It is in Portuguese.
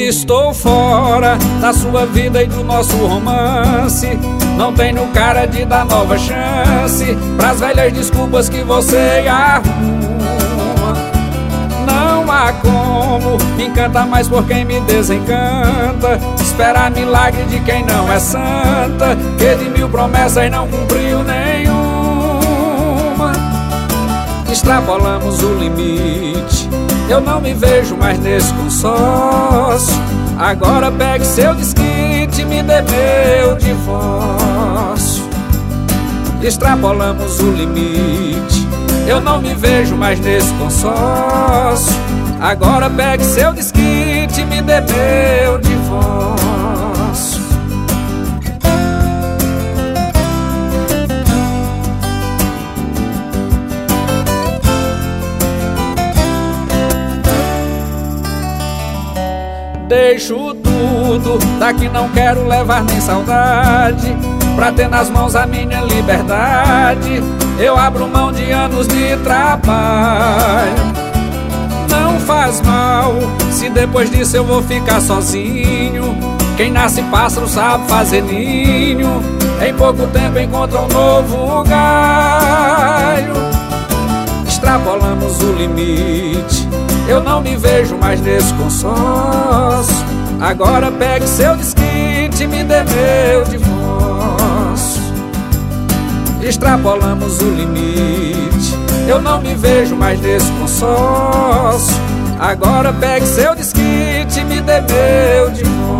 Estou fora da sua vida e do nosso romance. Não tenho cara de dar nova chance pras velhas desculpas que você arruma. Não há como me encantar mais por quem me desencanta, esperar milagre de quem não é santa, que de 1000 promessas não cumpriu nenhuma. Extrapolamos o limite, eu não me vejo mais nesse consórcio. Agora pegue seu desquite, me dê meu divórcio. Extrapolamos o limite, eu não me vejo mais nesse consórcio. Agora pegue seu desquite, me dê meu divórcio. Deixo tudo, daqui não quero levar nem saudade, pra ter nas mãos a minha liberdade. Eu abro mão de anos de trabalho. Não faz mal se depois disso eu vou ficar sozinho. Quem nasce pássaro sabe fazer ninho, em pouco tempo encontra um novo galho. Extrapolamos o limite, eu não me vejo mais nesse consórcio. Agora pegue seu desquite, me dê meu divórcio. Extrapolamos o limite, eu não me vejo mais nesse consórcio. Agora pegue seu desquite, me dê meu divórcio.